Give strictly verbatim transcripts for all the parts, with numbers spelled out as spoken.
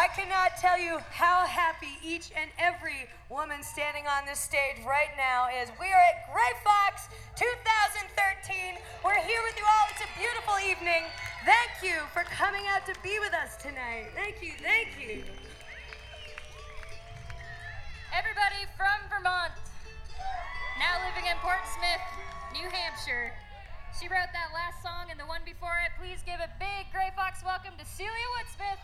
I cannot tell you how happy each and every woman standing on this stage right now is. We are at Gray Fox two thousand thirteen. We're here with you all. It's a beautiful evening. Thank you for coming out to be with us tonight. Thank you, thank you. Everybody from Vermont, now living in Portsmouth, New Hampshire. She wrote that last song and the one before it. Please give a big Gray Fox welcome to Celia Woodsmith.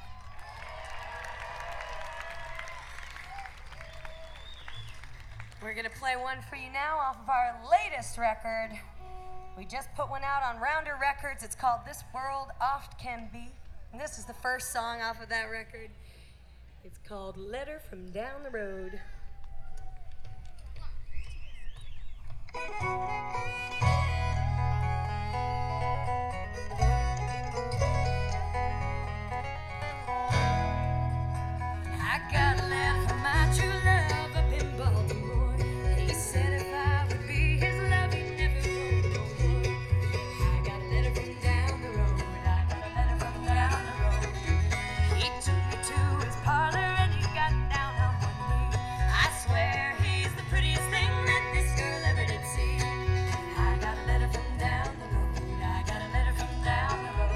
We're gonna play one for you now off of our latest record. We just put one out on Rounder Records. It's called This World Oft Can Be. And this is the first song off of that record. It's called Letter from Down the Road. I got a letter from my true love up in Baltimore. He said if I would be his love, he'd never go no more. I got a letter from down the road. I got a letter from down the road. He took me to his parlor and he got down on one knee. I swear he's the prettiest thing that this girl ever did see. I got a letter from down the road. I got a letter from down the road.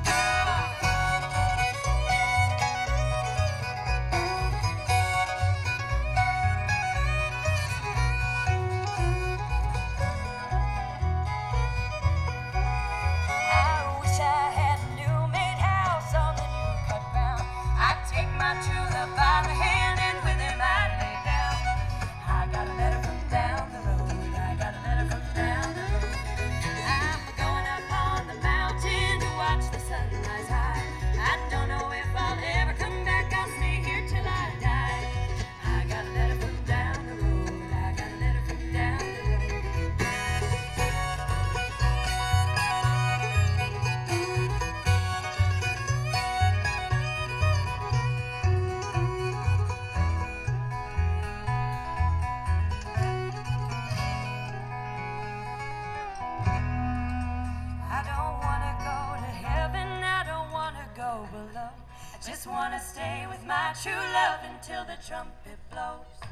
My true love by the hand, and with him I'd lay down. I got a letter from down the road. I got a letter from down the road. I'm going up on the mountain to watch the sunrise high. I don't know if I'll ever come back. I'll stay here till I die. I got a letter from down the road. I got a letter from down the road. Go below. I just wanna stay with my true love until the trumpet blows.